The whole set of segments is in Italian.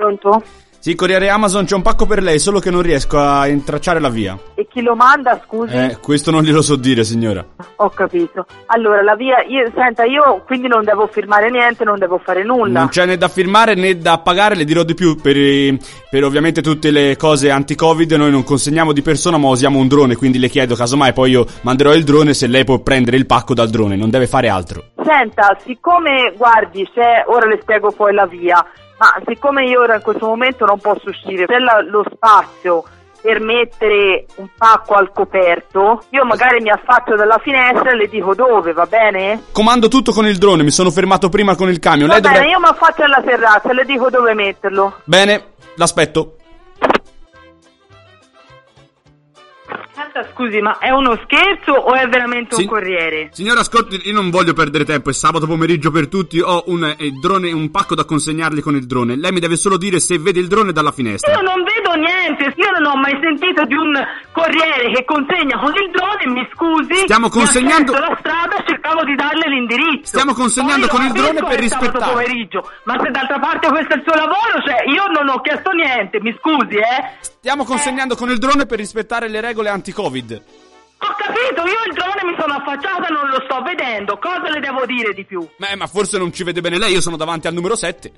Pronto? Sì, corriere Amazon, c'è un pacco per lei, solo che non riesco a intracciare la via. E chi lo manda, scusi? Questo non glielo so dire, signora. Ho capito. Allora, la via, io quindi non devo firmare niente, non devo fare nulla. Non c'è né da firmare né da pagare, le dirò di più, per ovviamente tutte le cose anti-Covid noi non consegniamo di persona ma usiamo un drone, quindi le chiedo casomai poi io manderò il drone se lei può prendere il pacco dal drone, non deve fare altro. Senta, siccome, guardi, ora le spiego poi la via, ma siccome io ora in questo momento non posso uscire, c'è lo spazio per mettere un pacco al coperto, io magari mi affaccio dalla finestra e le dico dove, va bene? Comando tutto con il drone, mi sono fermato prima con il camion. Va bene, io mi affaccio alla terrazza e le dico dove metterlo. Bene, l'aspetto. Scusi, ma è uno scherzo o è veramente un corriere? Signora, ascolti, io non voglio perdere tempo, è sabato pomeriggio per tutti, ho un drone, un pacco da consegnargli con il drone. Lei mi deve solo dire se vede il drone dalla finestra. Io non vedo niente, io non ho mai sentito di un corriere che consegna con il drone, mi scusi. Stiamo consegnando la strada e cercavo di darle l'indirizzo. Stiamo consegnando con il drone per rispettare. Pomeriggio, ma se d'altra parte questo è il suo lavoro, cioè io non ho chiesto niente, mi scusi, Stiamo consegnando con il drone per rispettare le regole anti-Covid. Ho capito, io il drone mi sono affacciata e non lo sto vedendo. Cosa le devo dire di più? Ma forse non ci vede bene lei, io sono davanti al numero 7.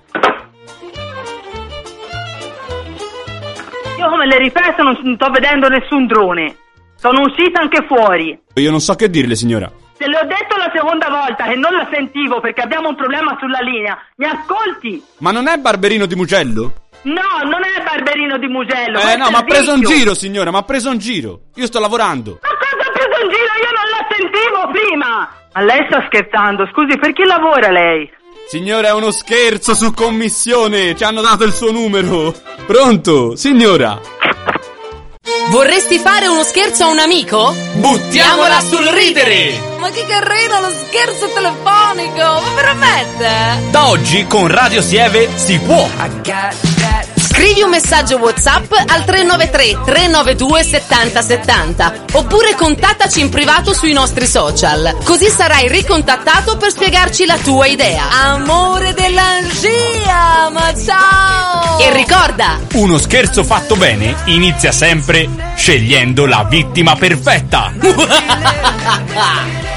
Io come le ripeto non sto vedendo nessun drone. Sono uscita anche fuori. Io non so che dirle, signora. Se le ho detto la seconda volta che non la sentivo perché abbiamo un problema sulla linea, mi ascolti? Ma non è Barberino di Mugello? No, non è Barberino di Mugello. No, ma ha preso un giro, signora, ma ha preso un giro. Io sto lavorando. Ma cosa ha preso un giro? Io non la sentivo prima. Ma lei sta scherzando, scusi, per chi lavora lei? Signora, è uno scherzo su commissione, ci hanno dato il suo numero. Pronto, signora? Vorresti fare uno scherzo a un amico? Buttiamola sul ridere! Ma che carino lo scherzo telefonico, ma veramente? Da oggi con Radio Sieve si può! Scrivi un messaggio WhatsApp al 393 392 7070 oppure contattaci in privato sui nostri social. Così sarai ricontattato per spiegarci la tua idea. Amore dell'angia, ma ciao! E ricorda, uno scherzo fatto bene inizia sempre scegliendo la vittima perfetta.